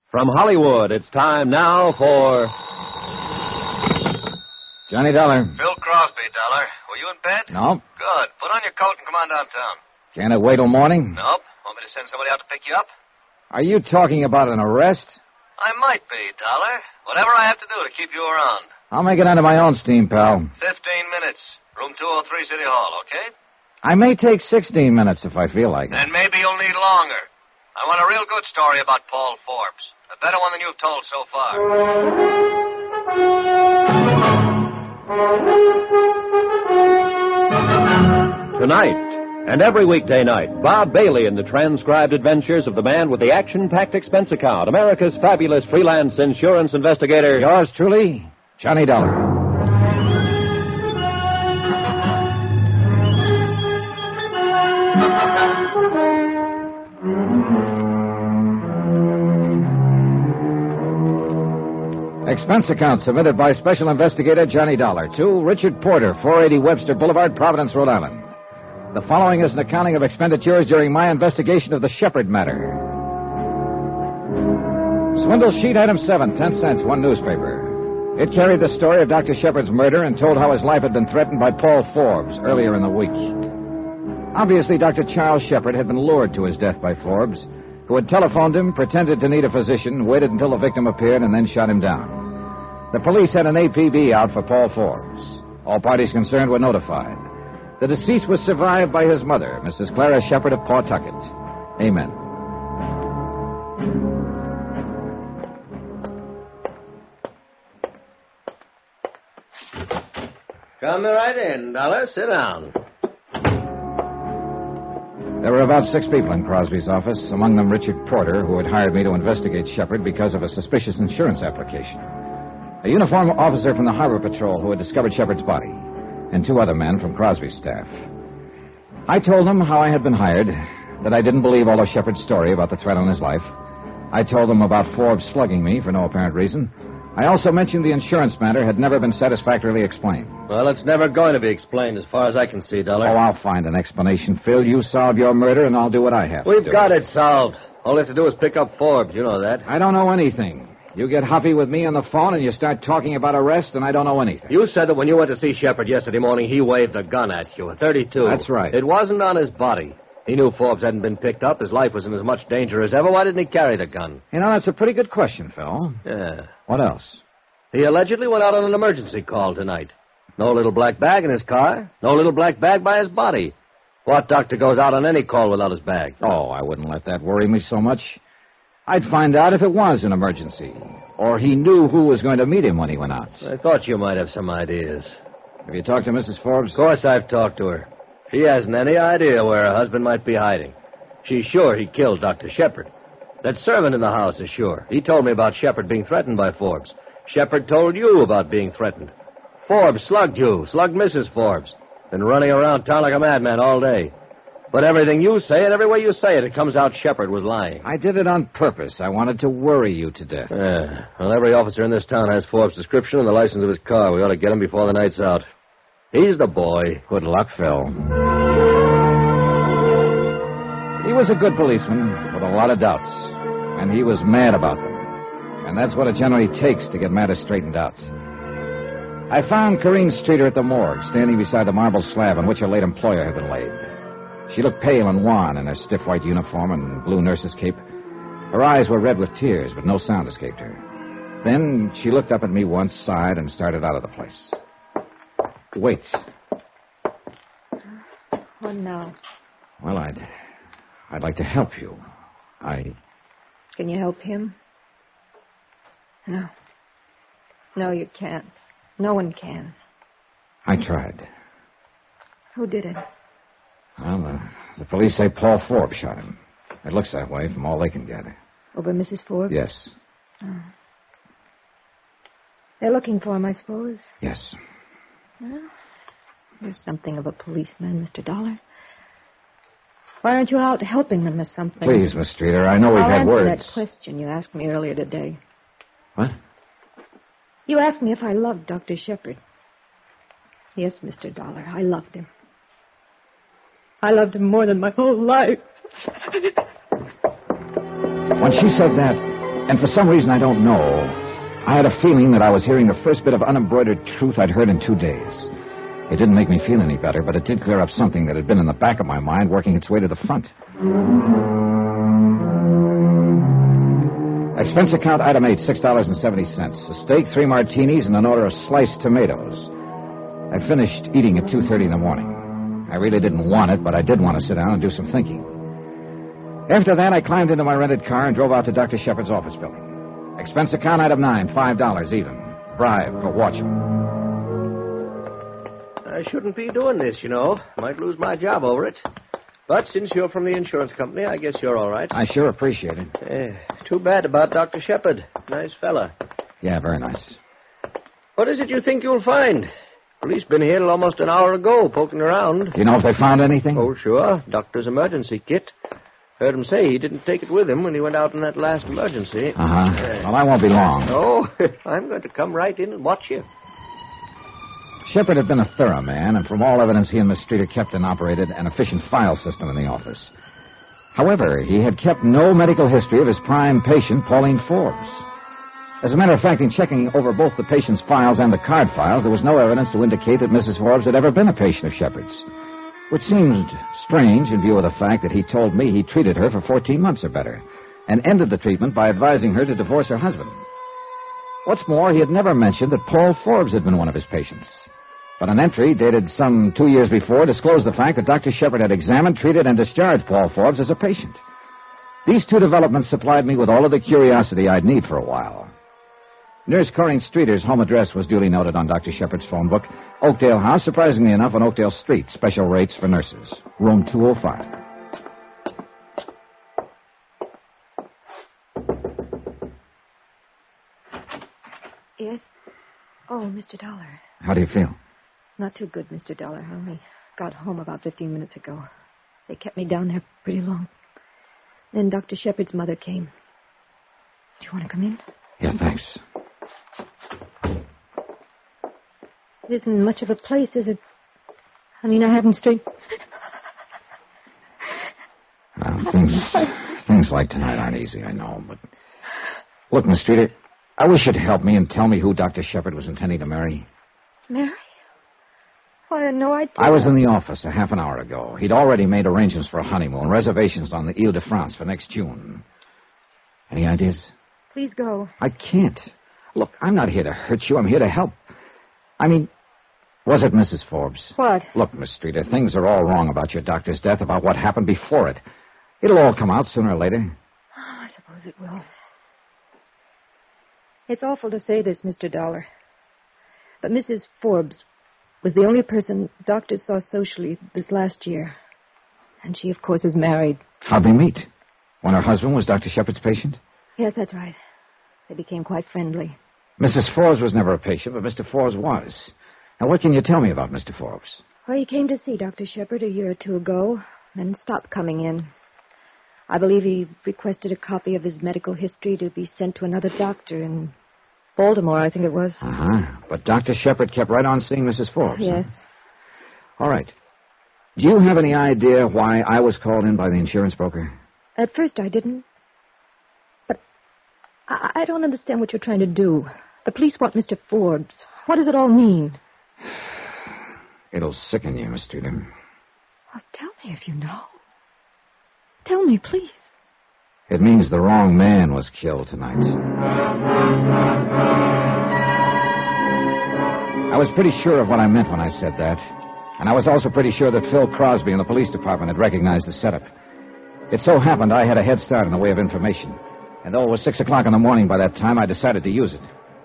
From Hollywood, it's time now for... Johnny Dollar. Bill Crosby, Dollar. Were you in bed? No. Good. Put on your coat and come on downtown. Can't it wait till morning? Nope. Want me to send somebody out to pick you up? Are you talking about an arrest? I might be, Dollar. Whatever I have to do to keep you around. I'll make it under my own steam, pal. 15 minutes. Room 203, City Hall, okay? I may take 16 minutes if I feel like it. And maybe you'll need longer. I want a real good story about Paul Forbes. A better one than you've told so far. Tonight, and every weekday night, Bob Bailey in the transcribed adventures of the man with the action-packed expense account, America's fabulous freelance insurance investigator. Yours truly, Johnny Dollar. Expense account submitted by Special Investigator Johnny Dollar to Richard Porter, 480 Webster Boulevard, Providence, Rhode Island. The following is an accounting of expenditures during my investigation of the Shepard matter. Swindle sheet item 7, 10 cents, one newspaper. It carried the story of Dr. Shepard's murder and told how his life had been threatened by Paul Forbes earlier in the week. Obviously, Dr. Charles Shepard had been lured to his death by Forbes, who had telephoned him, pretended to need a physician, waited until the victim appeared, and then shot him down. The police had an APB out for Paul Forbes. All parties concerned were notified. The deceased was survived by his mother, Mrs. Clara Shepard of Pawtucket. Amen. Come right in, Dollar. Sit down. There were about 6 people in Crosby's office, among them Richard Porter, who had hired me to investigate Shepard because of a suspicious insurance application. A uniformed officer from the Harbor Patrol who had discovered Shepard's body, and 2 other men from Crosby's staff. I told them how I had been hired, that I didn't believe all of Shepard's story about the threat on his life. I told them about Forbes slugging me for no apparent reason. I also mentioned the insurance matter had never been satisfactorily explained. Well, it's never going to be explained as far as I can see, Dollar. Oh, I'll find an explanation, Phil. You solve your murder, and I'll do what I have to do. We've got it solved. All we have to do is pick up Forbes. You know that. I don't know anything. You get huffy with me on the phone, and you start talking about arrest, and I don't know anything. You said that when you went to see Shepard yesterday morning, he waved a gun at you, a .32. That's right. It wasn't on his body. He knew Forbes hadn't been picked up. His life was in as much danger as ever. Why didn't he carry the gun? You know, that's a pretty good question, Phil. Yeah. What else? He allegedly went out on an emergency call tonight. No little black bag in his car. No little black bag by his body. What doctor goes out on any call without his bag? Oh, I wouldn't let that worry me so much. I'd find out if it was an emergency, or he knew who was going to meet him when he went out. I thought you might have some ideas. Have you talked to Mrs. Forbes? Of course I've talked to her. She hasn't any idea where her husband might be hiding. She's sure he killed Dr. Shepard. That servant in the house is sure. He told me about Shepard being threatened by Forbes. Shepard told you about being threatened. Forbes slugged you, slugged Mrs. Forbes. Been running around town like a madman all day. But everything you say and every way you say it, it comes out Shepard was lying. I did it on purpose. I wanted to worry you to death. Yeah. Well, every officer in this town has Forbes' description and the license of his car. We ought to get him before the night's out. He's the boy. Good luck, Phil. He was a good policeman with a lot of doubts, and he was mad about them. And that's what it generally takes to get matters straightened out. I found Corinne Streeter at the morgue, standing beside the marble slab on which her late employer had been laid. She looked pale and wan in her stiff white uniform and blue nurse's cape. Her eyes were red with tears, but no sound escaped her. Then she looked up at me once, sighed, and started out of the place. Wait. What now? Well, I'd like to help you. Can you help him? No. No, you can't. No one can. I tried. Who did it? Well, the police say Paul Forbes shot him. It looks that way from all they can gather. Over Mrs. Forbes? Yes. Oh. They're looking for him, I suppose. Yes. Well, you're something of a policeman, Mr. Dollar. Why aren't you out helping them or something? Please, Miss Streeter, I know we've I'll had answer words. that question you asked me earlier today. What? You asked me if I loved Dr. Shepard. Yes, Mr. Dollar, I loved him. I loved him more than my whole life. When she said that, And for some reason I don't know, I had a feeling that I was hearing the first bit of unembroidered truth I'd heard in 2 days. It didn't make me feel any better, but it did clear up something that had been in the back of my mind working its way to the front. Expense account item 8, $6.70. A steak, 3 martinis, and an order of sliced tomatoes. I finished eating at 2:30 in the morning. I really didn't want it, but I did want to sit down and do some thinking. After that, I climbed into my rented car and drove out to Dr. Shepard's office building. Expense account item 9, $5 even. Bribe for watchman. I shouldn't be doing this, you know. Might lose my job over it. But since you're from the insurance company, I guess you're all right. I sure appreciate it. Too bad about Dr. Shepard. Nice fella. Yeah, very nice. What is it you think you'll find? Police been here till almost an hour ago, poking around. Do you know if they found anything? Oh, sure. Doctor's emergency kit. Heard him say he didn't take it with him when he went out in that last emergency. Well, I won't be long. Oh, I'm going to come right in and watch you. Shepard had been a thorough man, and from all evidence, he and Miss Streeter kept and operated an efficient file system in the office. However, he had kept no medical history of his prime patient, Pauline Forbes. As a matter of fact, in checking over both the patient's files and the card files, there was no evidence to indicate that Mrs. Forbes had ever been a patient of Shepard's, which seemed strange in view of the fact that he told me he treated her for 14 months or better and ended the treatment by advising her to divorce her husband. What's more, he had never mentioned that Paul Forbes had been one of his patients. But an entry dated some 2 years before disclosed the fact that Dr. Shepard had examined, treated, and discharged Paul Forbes as a patient. These two developments supplied me with all of the curiosity I'd need for a while. Nurse Corinne Streeter's home address was duly noted on Dr. Shepard's phone book. Oakdale House, surprisingly enough, on Oakdale Street. Special rates for nurses. Room 205. Yes? Oh, Mr. Dollar. How do you feel? Not too good, Mr. Dollar. I only got home about 15 minutes ago. They kept me down there pretty long. Then Dr. Shepard's mother came. Do you want to come in? Yeah, thanks. It isn't much of a place, is it? I mean, I haven't straight... Well, things like tonight aren't easy, I know, but... Look, Miss Streeter, I wish you'd help me and tell me who Dr. Shepard was intending to marry. Marry? Well, I had no idea. I was in the office a half an hour ago. He'd already made arrangements for a honeymoon, reservations on the Ile de France for next June. Any ideas? Please go. I can't. Look, I'm not here to hurt you. I'm here to help. I mean, was it Mrs. Forbes? What? Look, Miss Streeter, things are all wrong about your doctor's death, about what happened before it. It'll all come out sooner or later. Oh, I suppose it will. It's awful to say this, Mr. Dollar, but Mrs. Forbes was the only person doctors saw socially this last year. And she, of course, is married. How'd they meet? When her husband was Dr. Shepard's patient? Yes, that's right. They became quite friendly. Mrs. Forbes was never a patient, but Mr. Forbes was. Now, what can you tell me about Mr. Forbes? Well, he came to see Dr. Shepard a year or two ago, then stopped coming in. I believe he requested a copy of his medical history to be sent to another doctor in Baltimore, I think it was. Uh-huh. But Dr. Shepard kept right on seeing Mrs. Forbes. Yes. Huh? All right. Do you have any idea why I was called in by the insurance broker? At first I didn't. But I don't understand what you're trying to do. The police want Mr. Forbes. What does it all mean? It'll sicken you, Miss Streeter. Well, tell me if you know. Tell me, please. It means the wrong man was killed tonight. I was pretty sure of what I meant when I said that. And I was also pretty sure that Phil Crosby in the police department had recognized the setup. It so happened I had a head start in the way of information. And though it was 6 o'clock in the morning by that time, I decided to use it.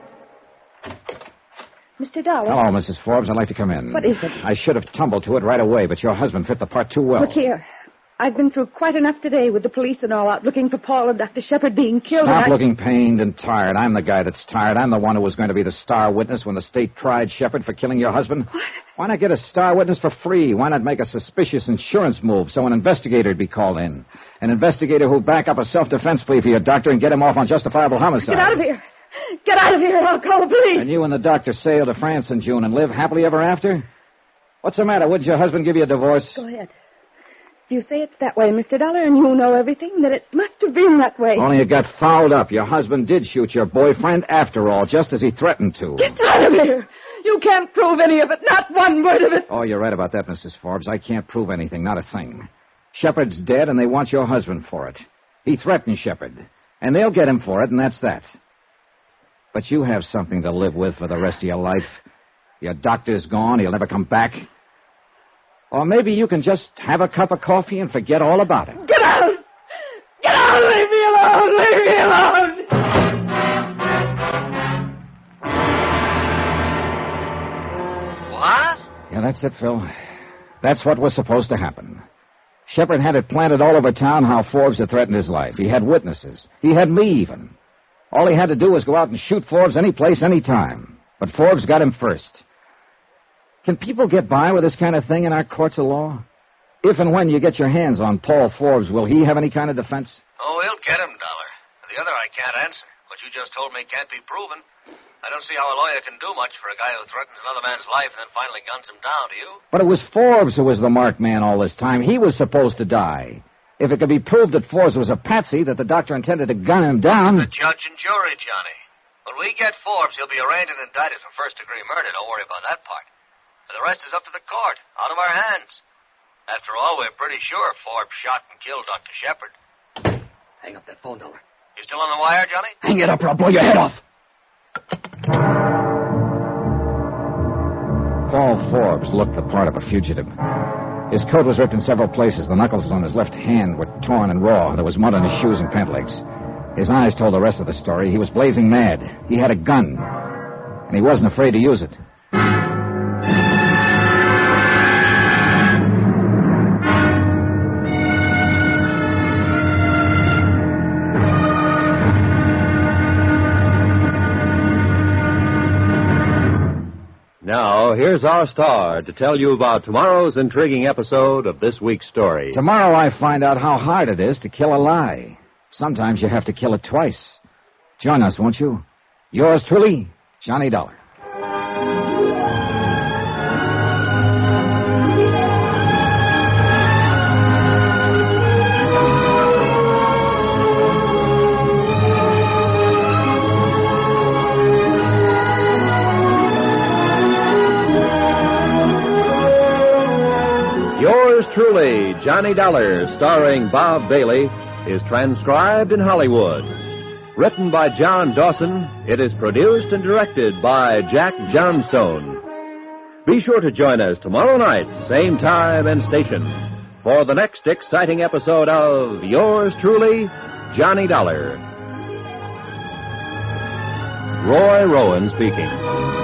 Mr. Dollar. Hello, Mrs. Forbes. I'd like to come in. What is it? I should have tumbled to it right away, but your husband fit the part too well. Look here. I've been through quite enough today with the police and all out looking for Paul and Dr. Shepard being killed. Stop looking pained and tired. I'm the guy that's tired. I'm the one who was going to be the star witness when the state tried Shepard for killing your husband. What? Why not get a star witness for free? Why not make a suspicious insurance move so an investigator would be called in? An investigator who'll back up a self-defense plea for your doctor and get him off on justifiable homicide. Get out of here. Get out of here or I'll call the police. And you and the doctor sail to France in June and live happily ever after? What's the matter? Wouldn't your husband give you a divorce? Go ahead. you say it's that way, Mr. Dollar, and you know everything, then it must have been that way. Only it got fouled up. Your husband did shoot your boyfriend after all, just as he threatened to. Get out of here! You can't prove any of it, not one word of it. Oh, you're right about that, Mrs. Forbes. I can't prove anything, not a thing. Shepard's dead, and they want your husband for it. He threatened Shepard, and they'll get him for it, and that's that. But you have something to live with for the rest of your life. Your doctor's gone. He'll never come back. Or maybe you can just have a cup of coffee and forget all about it. Get out! Get out! Leave me alone! Leave me alone! What? Yeah, that's it, Phil. That's what was supposed to happen. Shepard had it planted all over town how Forbes had threatened his life. He had witnesses. He had me, even. All he had to do was go out and shoot Forbes any place, any time. But Forbes got him first. Can people get by with this kind of thing in our courts of law? If and when you get your hands on Paul Forbes, will he have any kind of defense? Oh, he'll get him, Dollar. The other I can't answer. What you just told me can't be proven. I don't see how a lawyer can do much for a guy who threatens another man's life and then finally guns him down, do you? But it was Forbes who was the marked man all this time. He was supposed to die. If it could be proved that Forbes was a patsy, that the doctor intended to gun him down... The judge and jury, Johnny. When we get Forbes, he'll be arraigned and indicted for first-degree murder. Don't worry about that part. And the rest is up to the court, out of our hands. After all, we're pretty sure Forbes shot and killed Dr. Shepard. Hang up that phone, Dollar. You still on the wire, Johnny? Hang it up or I'll blow your head off. Paul Forbes looked the part of a fugitive. His coat was ripped in several places. The knuckles on his left hand were torn and raw. There was mud on his shoes and pant legs. His eyes told the rest of the story. He was blazing mad. He had a gun, and he wasn't afraid to use it. Now, here's our star to tell you about tomorrow's intriguing episode of this week's story. Tomorrow I find out how hard it is to kill a lie. Sometimes you have to kill it twice. Join us, won't you? Yours truly, Johnny Dollar. Yours truly, Johnny Dollar, starring Bob Bailey, is transcribed in Hollywood. Written by John Dawson, it is produced and directed by Jack Johnstone. Be sure to join us tomorrow night, same time and station, for the next exciting episode of Yours truly, Johnny Dollar. Roy Rowan speaking.